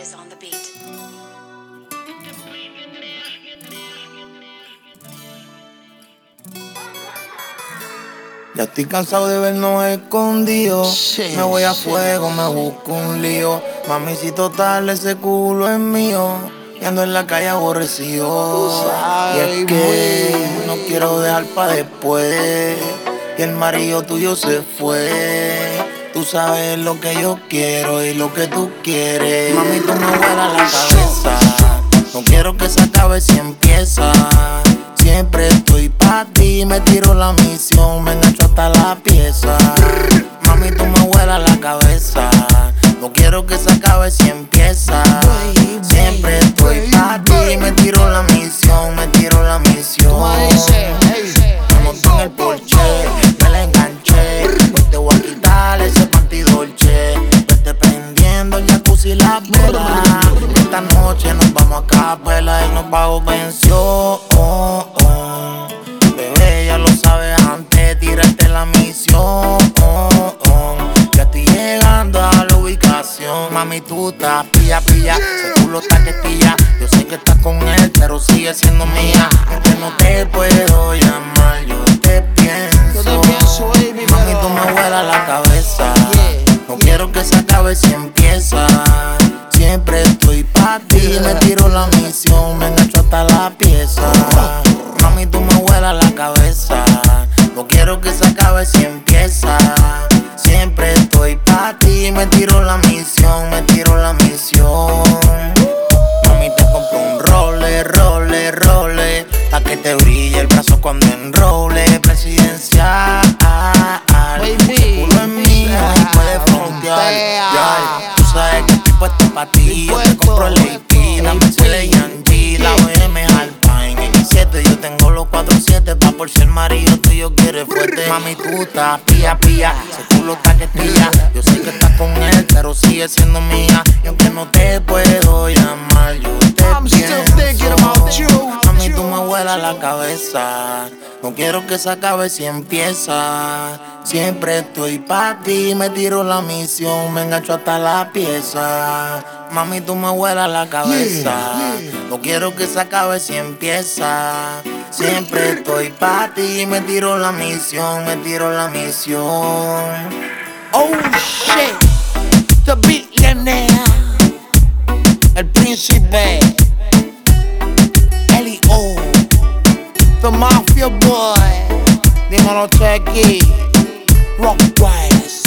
is on the beat. Ya estoy cansado de vernos escondidos. Me voy a fuego, me busco un lío. Mami, si total ese culo es mío. Y ando en la calle aborrecido. Y es que no quiero dejar pa' después. Y el marido tuyo se fue. Tú sabes lo que yo quiero y lo que tú quieres. Mami, tú me vuelas la cabeza. No quiero que se acabe si empieza. Siempre estoy pa' ti, me tiro la misión, me engancho hasta la pieza. Mami, tú me vuelas la cabeza. No quiero que se acabe si empieza. Siempre estoy pa' ti, me tiro la misión, me tiro la misión. Me monté en el Porsche, me la enganché. Pues te voy a quitar ese panty dolce. Vete prendiendo el jacuzzi y la vela. Esta noche nos vamos a capela y nos pago pensión. Bebé, ya lo sabes antes, tírate la misión. Ya estoy llegando a la ubicación. Mami, tú estás pilla. Ese culo está que estilla. Yo sé que estás con él, pero sigue siendo mía. Aunque no te puedo llamar, yo te pienso. Mami, tú me vuelas la cabeza. No quiero que se acabe si empieza. Siempre estoy pa' ti, me tiro la misión, me engancho hasta la pieza. Mami, tú me vuelas la cabeza. No quiero que se acabe si empieza. Siempre estoy pa' ti, me tiro la misión, me tiro la misión. Mami, te compro un role, pa' que te brille el brazo cuando enrole. Presidencial, ese culo es mío y puedes frontear. Tú sabes que estoy puesto pa' ti. Yo te compro el AP, la Mercedes Yankee, la BM Alpine X7. Yo tengo los 47 pa' por si el marido tuyo quiere fuerte. Mami, tú estás pilla. Ese culo está que estilla. Yo sé que estás con él, pero sigue siendo mía. Y aunque no te puedo llamar, yo te pienso. Mami, tú me vuelas la cabeza. No quiero que se acabe si empieza. Siempre estoy pa' ti, me tiro la misión, me engancho hasta la pieza. Mami, tú me vuelas la cabeza. No quiero que se acabe si empieza. Siempre estoy pa' ti, me tiro la misión, me tiro la misión. Oh shit, the billionaire, el príncipe, L.O., the mafia boy, dímelo Chequi, Rockwise,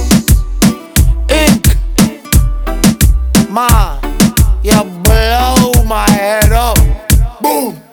Inc. Ma, you blow my head up, boom.